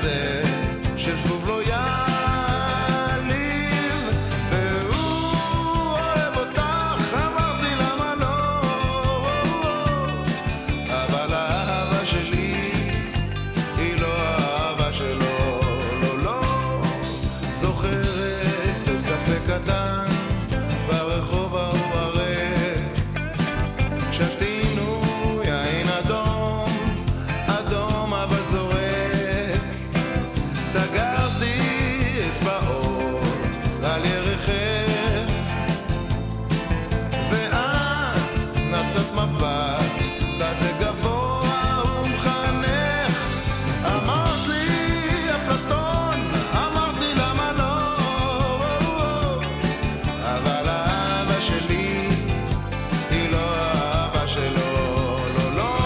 כזה שזבוב לא יעליב, והוא אוהב אותך, אמרתי למה לא, אבל האהבה שלי היא לא האהבה שלו, לא, לא. זוכרת את קפה קטן ברחוב ההוא הריק, שתינו יין אדום, אדום אבל זורק, סגרתי אצבעות על ירכך, ואת נתת מבט כזה גבוה ומחנך, אמרת לי אפלטון, אמרתי למה לא, אבל האהבה שלי היא לא האהבה שלו, לא, לא.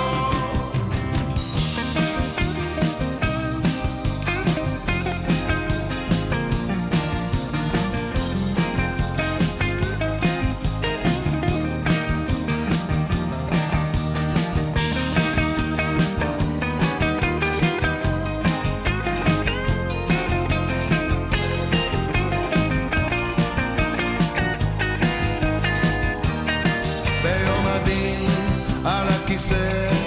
ביום הדין על הכיסא